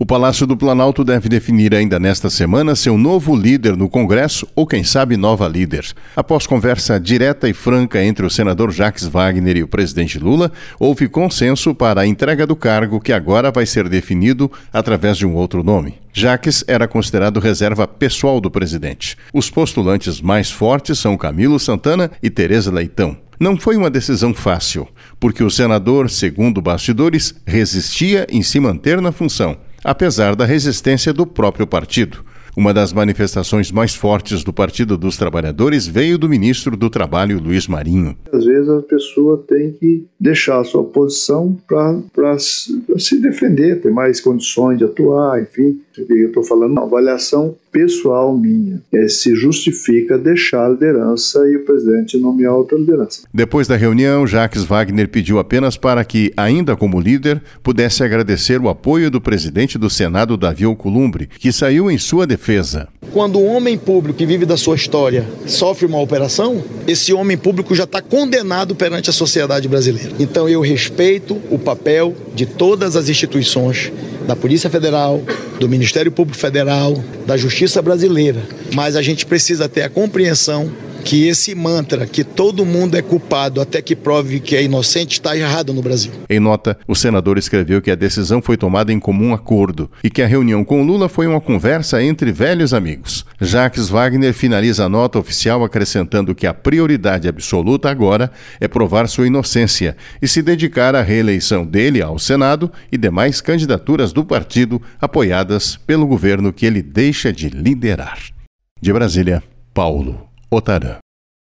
O Palácio do Planalto deve definir ainda nesta semana seu novo líder no Congresso ou, quem sabe, nova líder. Após conversa direta e franca entre o senador Jacques Wagner e o presidente Lula, houve consenso para a entrega do cargo que agora vai ser definido através de um outro nome. Jacques era considerado reserva pessoal do presidente. Os postulantes mais fortes são Camilo Santana e Tereza Leitão. Não foi uma decisão fácil, porque o senador, segundo bastidores, resistia em se manter na função, apesar da resistência do próprio partido. Uma das manifestações mais fortes do Partido dos Trabalhadores veio do ministro do Trabalho, Luiz Marinho. Às vezes a pessoa tem que deixar a sua posição para se defender, ter mais condições de atuar, enfim. Eu estou falando uma avaliação pessoal minha. Se justifica deixar a liderança e o presidente nomear outra liderança. Depois da reunião, Jacques Wagner pediu apenas para que, ainda como líder, pudesse agradecer o apoio do presidente do Senado, Davi Alcolumbre, que saiu em sua defesa. Quando um homem público que vive da sua história sofre uma operação, esse homem público já está condenado perante a sociedade brasileira. Então eu respeito o papel de todas as instituições, da Polícia Federal, do Ministério Público Federal, da Justiça Brasileira. Mas a gente precisa ter a compreensão que esse mantra, que todo mundo é culpado até que prove que é inocente, está errado no Brasil. Em nota, o senador escreveu que a decisão foi tomada em comum acordo e que a reunião com Lula foi uma conversa entre velhos amigos. Jacques Wagner finaliza a nota oficial acrescentando que a prioridade absoluta agora é provar sua inocência e se dedicar à reeleição dele ao Senado e demais candidaturas do partido apoiadas pelo governo que ele deixa de liderar. De Brasília, Paulo Otarã.